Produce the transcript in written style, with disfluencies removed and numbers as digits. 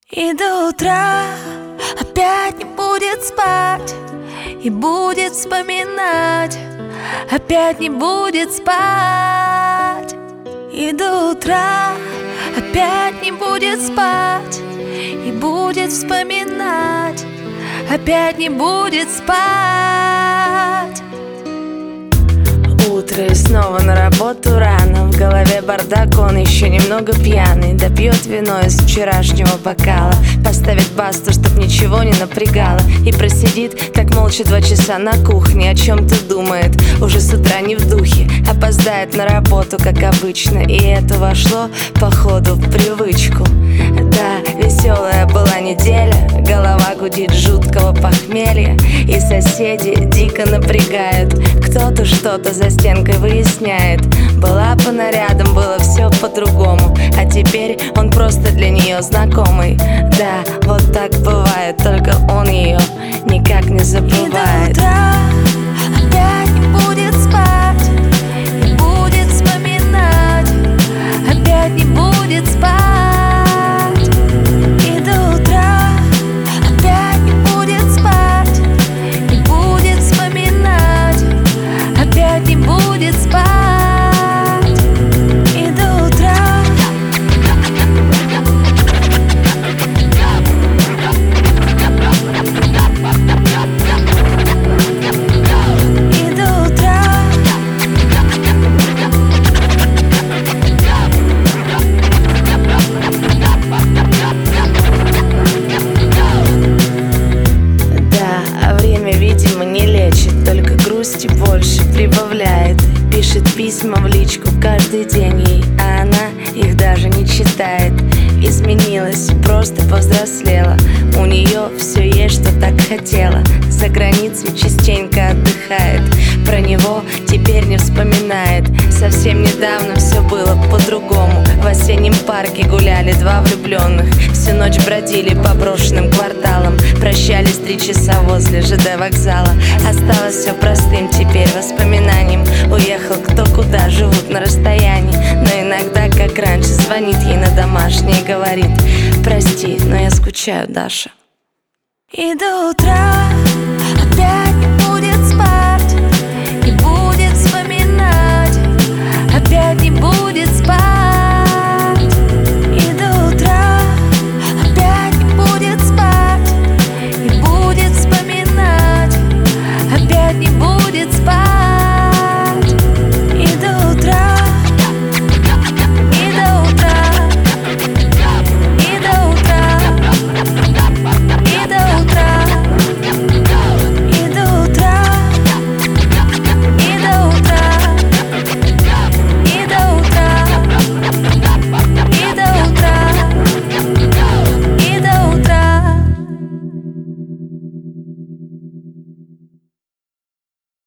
И до утра опять не будет спать, и будет вспоминать, опять не будет спать. И до утра опять не будет спать, и будет вспоминать, опять не будет спать. Утро и снова на работу рано. В голове бардак, он еще немного пьяный. Допьет вино из вчерашнего бокала, поставит басту, чтоб ничего не напрягало, и просидит так молча 2 часа на кухне. О чем-то думает, уже с утра не в духе. Опоздает на работу, как обычно, и это вошло, походу, в привычку. Да, веселая была неделя, голова гудит жуткого похмелья, и соседи дико напрягают. Кто-то что-то за стенкой выясняет. Была по нарядам, было все по-другому, а теперь он просто для нее знакомый. Да, вот так бывает, только он ее никак не забывает. И до утра опять не будет спать, и будет вспоминать, опять не будет спать. И до утра опять не будет спать, и будет вспоминать, опять не будет спать. И до утра. И до утра. Да, время, видимо, не лечит, только грусти больше прибавляет. Пишет письма в личку каждый день ей, а она их даже не читает. Изменилась, просто повзрослела, у нее все есть, что так хотела. За границей частенько отдыхает, про него теперь не вспоминает. Совсем недавно все было по-другому. В осеннем парке гуляли 2 влюбленных, всю ночь бродили по брошенным кварталам, прощались 3 часа возле ЖД вокзала. Осталось все простым теперь воспоминанием. Уехал кто куда, живут на расстоянии, но иногда, как раньше, звонит ей на домашний и говорит: прости, но я скучаю, Даша. И до утра опять не будет спать, и будет вспоминать, опять не будет спать.